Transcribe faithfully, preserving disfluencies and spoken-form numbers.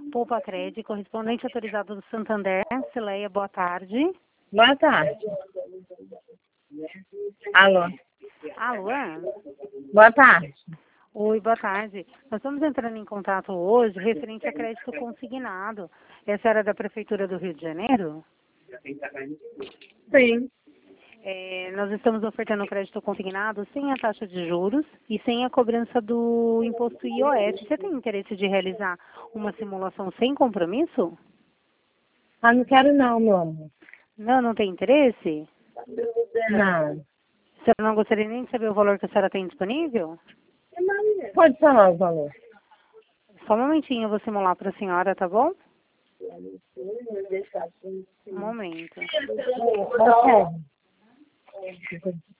Poupa Crédito, correspondente autorizado do Santander. Cileia, boa tarde. Boa tarde. Alô. Alô? Boa tarde. Oi, boa tarde. Nós estamos entrando em contato hoje referente a crédito consignado. Essa era da Prefeitura do Rio de Janeiro? Sim. É, nós estamos ofertando crédito consignado sem a taxa de juros e sem a cobrança do imposto I O F. Você tem interesse de realizar uma simulação sem compromisso? Ah, não quero não, meu amor. Não, não tem interesse? Não. Você não gostaria nem de saber o valor que a senhora tem disponível? Pode falar o valor. Só um momentinho, eu vou simular para a senhora, tá bom? Um momento. Ok.